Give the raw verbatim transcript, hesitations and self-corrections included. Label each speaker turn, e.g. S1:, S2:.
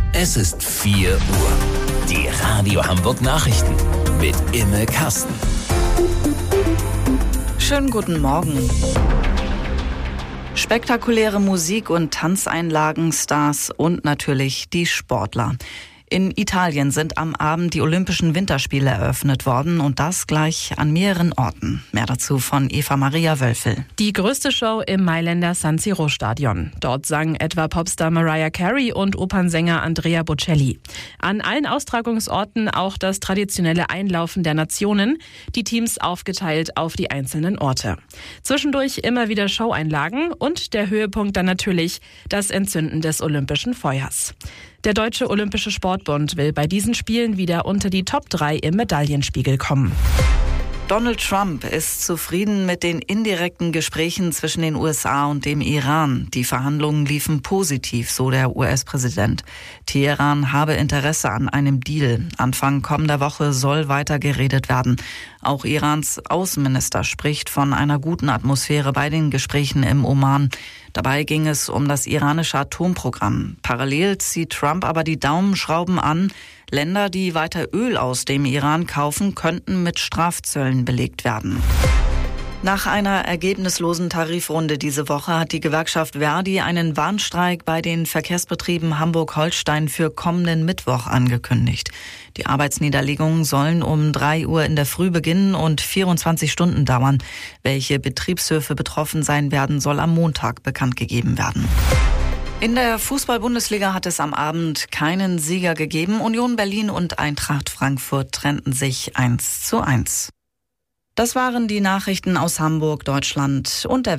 S1: Es ist vier Uhr. Die Radio Hamburg Nachrichten mit Imme Kasten.
S2: Schönen guten Morgen. Spektakuläre Musik- und Tanzeinlagen, Stars und natürlich die Sportler. In Italien sind am Abend die Olympischen Winterspiele eröffnet worden und das gleich an mehreren Orten. Mehr dazu von Eva-Maria Wölfel.
S3: Die größte Show im Mailänder San Siro Stadion. Dort sangen etwa Popstar Mariah Carey und Opernsänger Andrea Bocelli. An allen Austragungsorten auch das traditionelle Einlaufen der Nationen, die Teams aufgeteilt auf die einzelnen Orte. Zwischendurch immer wieder Showeinlagen und der Höhepunkt dann natürlich das Entzünden des olympischen Feuers. Der Deutsche Olympische Sportbund will bei diesen Spielen wieder unter die Top drei im Medaillenspiegel kommen.
S2: Donald Trump ist zufrieden mit den indirekten Gesprächen zwischen den U S A und dem Iran. Die Verhandlungen liefen positiv, so der U S-Präsident. Teheran habe Interesse an einem Deal. Anfang kommender Woche soll weiter geredet werden. Auch Irans Außenminister spricht von einer guten Atmosphäre bei den Gesprächen im Oman. Dabei ging es um das iranische Atomprogramm. Parallel zieht Trump aber die Daumenschrauben an. Länder, die weiter Öl aus dem Iran kaufen, könnten mit Strafzöllen belegt werden. Nach einer ergebnislosen Tarifrunde diese Woche hat die Gewerkschaft Verdi einen Warnstreik bei den Verkehrsbetrieben Hamburg-Holstein für kommenden Mittwoch angekündigt. Die Arbeitsniederlegungen sollen um drei Uhr in der Früh beginnen und vierundzwanzig Stunden dauern. Welche Betriebshöfe betroffen sein werden, soll am Montag bekannt gegeben werden. In der Fußball-Bundesliga hat es am Abend keinen Sieger gegeben. Union Berlin und Eintracht Frankfurt trennten sich eins zu eins. Das waren die Nachrichten aus Hamburg, Deutschland und der